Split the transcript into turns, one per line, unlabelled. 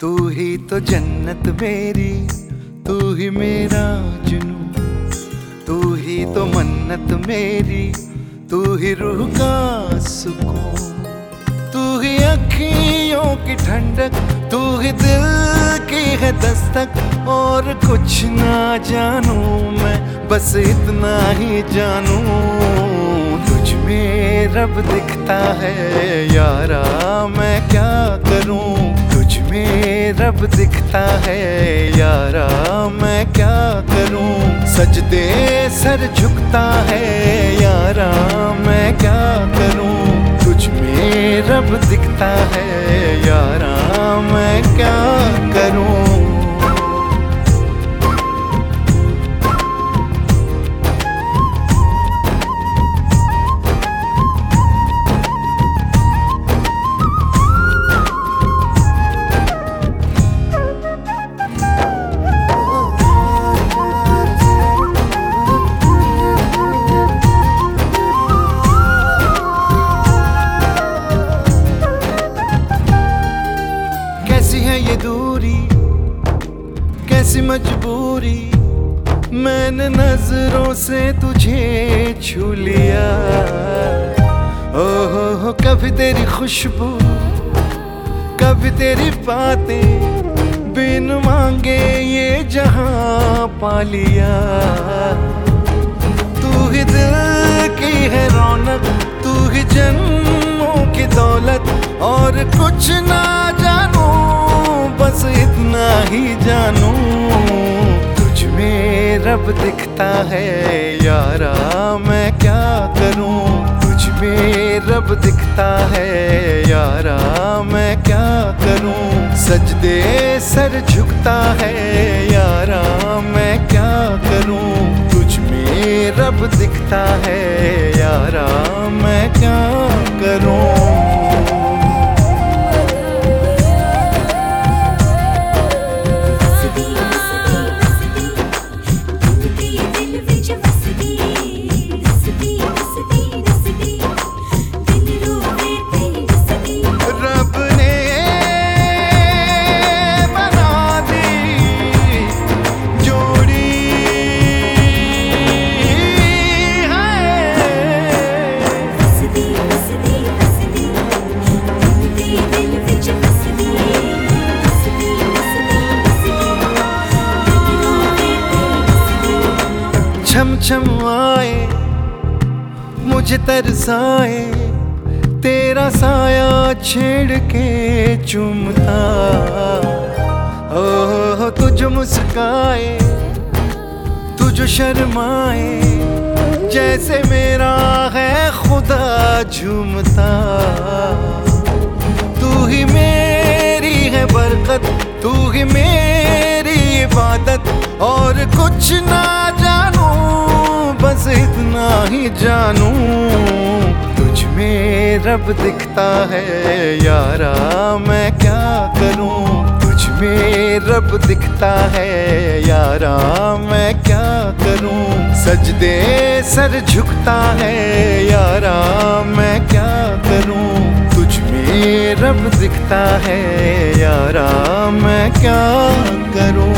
तू ही तो जन्नत मेरी, तू ही मेरा जुनून, तू ही तो मन्नत मेरी, तू ही रूह का सुकून, तू ही अखियों की ठंडक, तू ही दिल की है दस्तक। और कुछ ना जानू मैं, बस इतना ही जानू, तुझ में रब दिखता है यारा, मैं क्या करूं। तुझ में रब दिखता है यारा, मैं क्या करूं। सजदे सर झुकता है यारा, मैं क्या करूं। तुझ में रब दिखता है यारा, मैं क्या करूं। कैसी है ये दूरी, कैसी मजबूरी, मैंने नजरों से तुझे छू लिया। ओहो कभी तेरी खुशबू, कभी तेरी बातें, बिन मांगे ये जहां पा लिया। तू ही दिल की है रौनक, तू ही जन्मों की दौलत, और कुछ ना जानू, बस इतना ही जानू। तुझ में रब दिखता है यारा, मैं क्या करूं। तुझ में रब दिखता है यारा, मैं क्या करूं। सजदे सर झुकता है यारा, मैं क्या करूं। तुझ में रब दिखता है यारा, मैं क्या करूं। छम छम आए मुझे तरसाए, तेरा साया छेड़ के चूमता। ओह तुझ मुस्काए, तुझ शर्माए, जैसे मेरा है खुदा झूमता। तू ही मेरी है बरकत, तू ही मेरी इबादत, और कुछ ना जानू, बस इतना ही जानू। तुझ में रब दिखता है यारा, मैं क्या करूं। तुझ में रब दिखता है यारा, मैं क्या करूं। सजदे सर झुकता है यारा, मैं क्या करूं। तुझ में रब दिखता है यारा, मैं क्या करूं।